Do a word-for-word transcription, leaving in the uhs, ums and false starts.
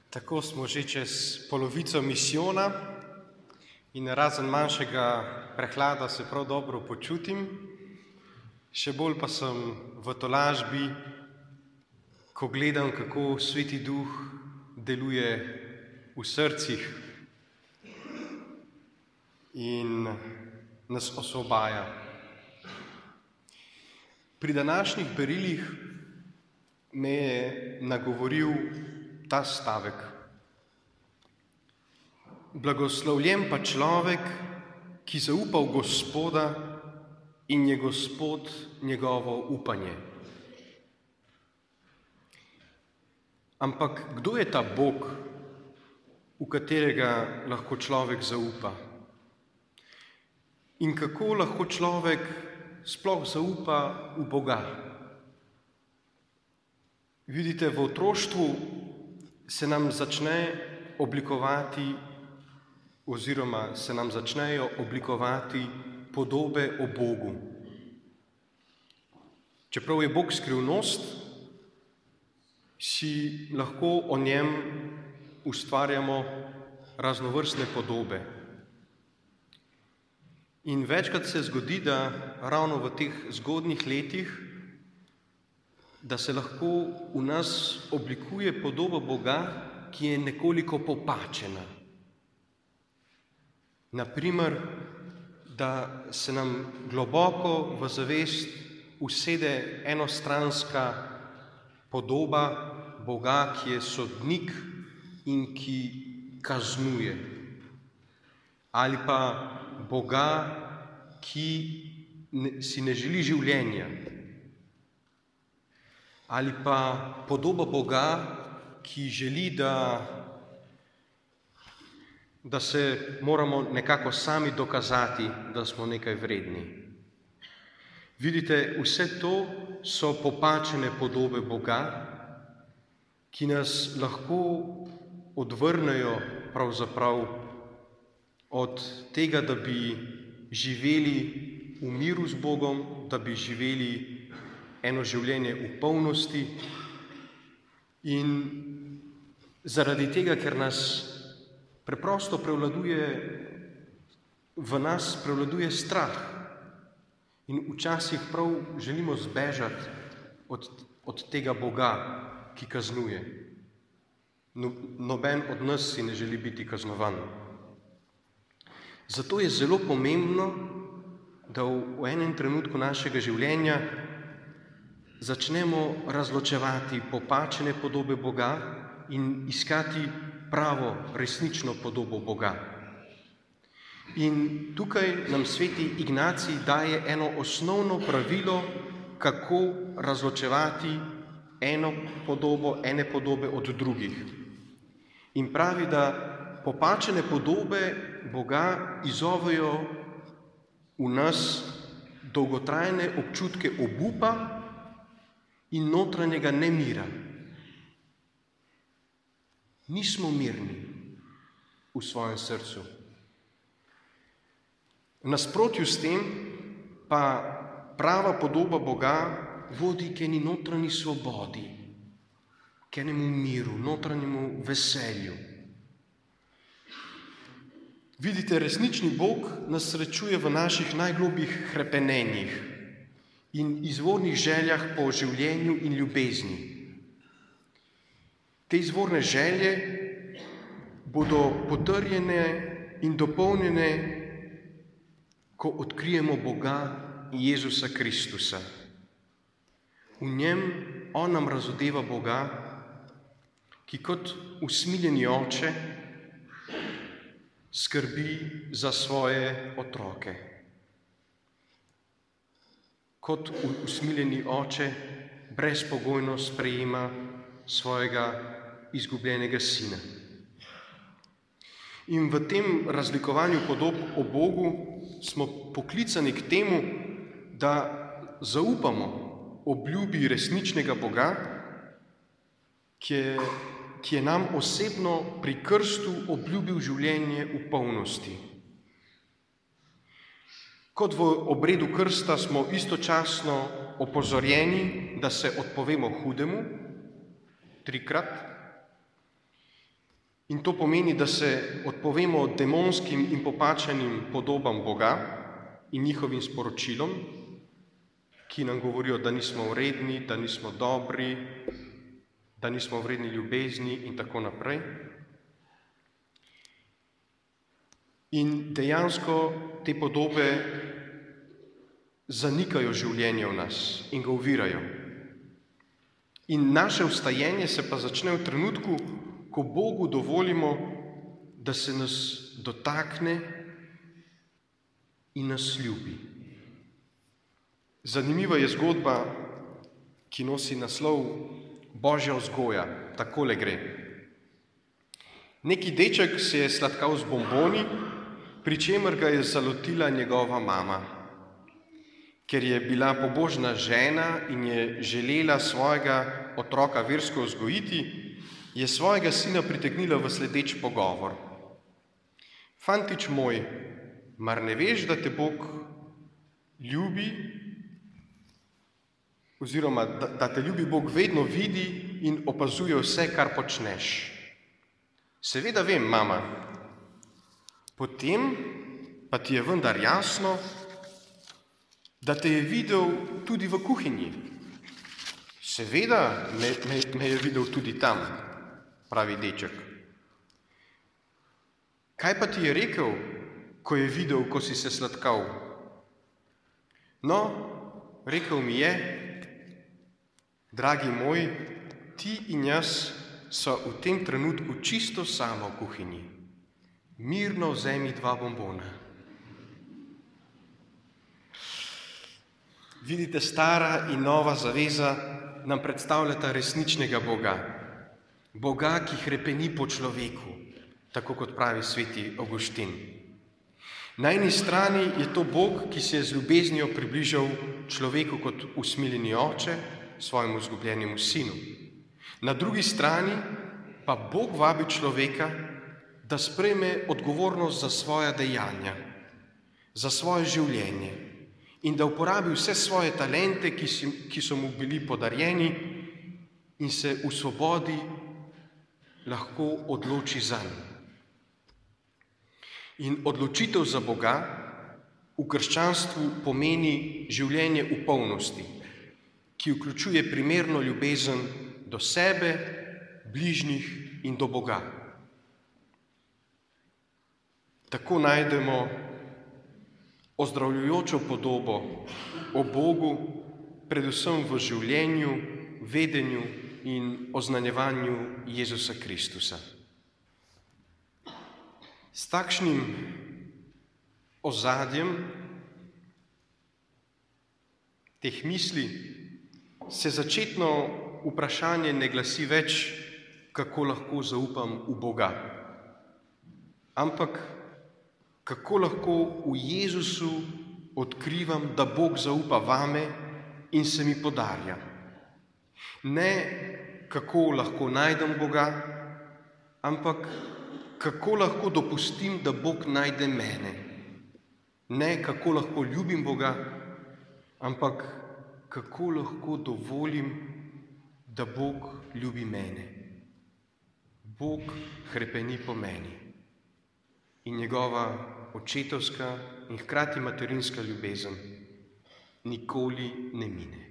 Tako smo že čez polovico misijona in razen manjšega prehlada se prav dobro počutim. Še bolj pa sem v tolažbi, ko gledam, kako Sveti Duh deluje v srcih in nas osvobaja. Pri današnjih berilih me je nagovoril ta stavek. Blagoslovljen pa človek, ki zaupa v Gospoda in je Gospod njegovo upanje. Ampak kdo je ta Bog, v katerega lahko človek zaupa? In kako lahko človek sploh zaupa v Boga? Vidite, v otroštvu se nam začne oblikovati oziroma se nam začnejo oblikovati podobe o Bogu. Čeprav je Bog skrivnost, si lahko o njem ustvarjamo raznovrstne podobe. In večkrat se zgodi, da ravno v teh zgodnjih letih, da se lahko v nas oblikuje podoba Boga, ki je nekoliko popačena. Naprimer, da se nam globoko v zavest usede enostranska podoba Boga, ki je sodnik in ki kaznuje. Ali pa Boga, ki ne, si ne želi življenja. Ali pa podoba Boga, ki želi, da, da se moramo nekako sami dokazati, da smo nekaj vredni. Vidite, vse to so popačene podobe Boga, ki nas lahko odvrnejo pravzaprav od tega, da bi živeli v miru z Bogom, da bi živeli eno življenje v polnosti. In zaradi tega, ker nas preprosto prevladuje, v nas prevladuje strah. In včasih prav želimo zbežati od, od tega Boga, ki kaznuje. No, noben od nas si ne želi biti kaznovan. Zato je zelo pomembno, da v, v enem trenutku našega življenja začnemo razločevati popačene podobe Boga in iskati pravo, resnično podobo Boga. In tukaj nam sveti Ignacij daje eno osnovno pravilo, kako razločevati eno podobo, ene podobe od drugih. In pravi, da popačene podobe Boga izzovejo v nas dolgotrajne občutke obupa in notranjega nemira. Nismo mirni v svojem srcu. V nasprotju s tem pa prava podoba Boga vodi k eni notranji svobodi, k enemu miru, notranjemu veselju. Vidite, resnični Bog nas srečuje v naših najglobjih hrepenenjih in izvornih željah po življenju in ljubezni. Te izvorne želje bodo potrjene in dopolnjene, ko odkrijemo Boga in Jezusa Kristusa. V njem on nam razodeva Boga, ki kot usmiljeni oče skrbi za svoje otroke. Kot usmiljeni oče brezpogojno sprejema svojega izgubljenega sina. In v tem razlikovanju podob o Bogu smo poklicani k temu, da zaupamo obljubi resničnega Boga, ki je, ki je nam osebno pri krstu obljubil življenje v polnosti. Kot v obredu krsta smo istočasno opozorjeni, da se odpovemo hudemu, trikrat, In to pomeni, da se odpovemo demonskim in popačenim podobam Boga in njihovim sporočilom, ki nam govorijo, da nismo vredni, da nismo dobri, da nismo vredni ljubezni in tako naprej. In dejansko te podobe zanikajo življenje v nas in ga ovirajo. In naše vstajenje se pa začne v trenutku, ko Bogu dovolimo, da se nas dotakne in nas ljubi. Zanimiva je zgodba, ki nosi naslov Božja vzgoja. Takole gre. Neki deček se je sladkal z bomboni, pri čemer ga je zalotila njegova mama. Ker je bila pobožna žena in je želela svojega otroka versko vzgojiti, je svojega sina pritegnila v sledeč pogovor. Fantič moj, mar ne veš, da te Bog ljubi, oziroma da, da te ljubi Bog vedno vidi in opazuje vse, kar počneš? Seveda vem, mama. Potem pa ti je vendar jasno, da te je videl tudi v kuhinji. Seveda me, me, me je videl tudi tam, pravi deček. Kaj pa ti je rekel, ko je videl, ko si se sladkal? No, rekel mi je, dragi moj, ti in jaz so v tem trenutku čisto sama v kuhinji. Mirno vzemi dva bombona. Vidite, stara in nova zaveza nam predstavljata resničnega Boga. Boga, ki hrepeni po človeku, tako kot pravi sveti Avguštin. Na eni strani je to Bog, ki se je z ljubeznijo približal človeku kot usmiljeni oče, svojemu izgubljenemu sinu. Na drugi strani pa Bog vabi človeka, da sprejme odgovornost za svoja dejanja, za svoje življenje in da uporabi vse svoje talente, ki, si, ki so mu bili podarjeni in se v svobodi lahko odloči zanj. In odločitev za Boga v krščanstvu pomeni življenje v polnosti, ki vključuje primerno ljubezen do sebe, bližnjih in do Boga. Tako najdemo ozdravljujočo podobo o Bogu, predvsem v življenju, vedenju in oznanjevanju Jezusa Kristusa. S takšnim ozadjem teh misli se začetno vprašanje ne glasi več, kako lahko zaupam v Boga, ampak kako lahko v Jezusu odkrivam, da Bog zaupa vame in se mi podarja. Ne kako lahko najdem Boga, ampak kako lahko dopustim, da Bog najde mene. Ne kako lahko ljubim Boga, ampak kako lahko dovolim, da Bog ljubi mene. Bog hrepeni po meni in njegova očetovska in hkrati materinska ljubezen nikoli ne mine.